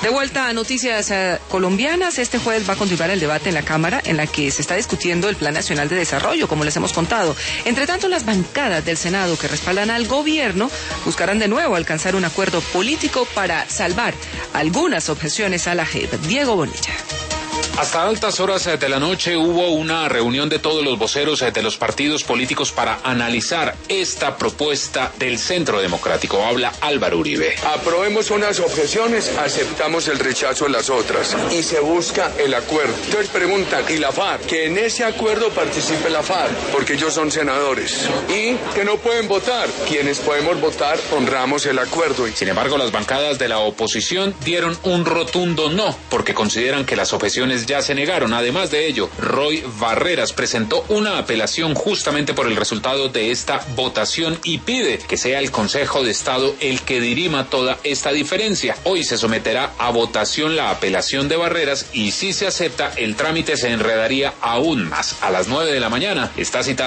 De vuelta a noticias colombianas, este jueves va a continuar el debate en la Cámara en la que se está discutiendo el Plan Nacional de Desarrollo, como les hemos contado. Entre tanto, las bancadas del Senado que respaldan al gobierno buscarán de nuevo alcanzar un acuerdo político para salvar algunas objeciones a la JEP. Diego Bonilla. Hasta altas horas de la noche hubo una reunión de todos los voceros de los partidos políticos para analizar esta propuesta del Centro Democrático. Habla Álvaro Uribe. Aprobemos unas objeciones, aceptamos el rechazo de las otras y se busca el acuerdo. Entonces preguntan, ¿y la FARC? Que en ese acuerdo participe la FARC, porque ellos son senadores. Y que no pueden votar. Quienes podemos votar, honramos el acuerdo. Sin embargo, las bancadas de la oposición dieron un rotundo no, porque consideran que las objeciones ya se negaron. Además de ello, Roy Barreras presentó una apelación justamente por el resultado de esta votación y pide que sea el Consejo de Estado el que dirima toda esta diferencia. Hoy se someterá a votación la apelación de Barreras y si se acepta, el trámite se enredaría aún más. A las 9 de la mañana está citado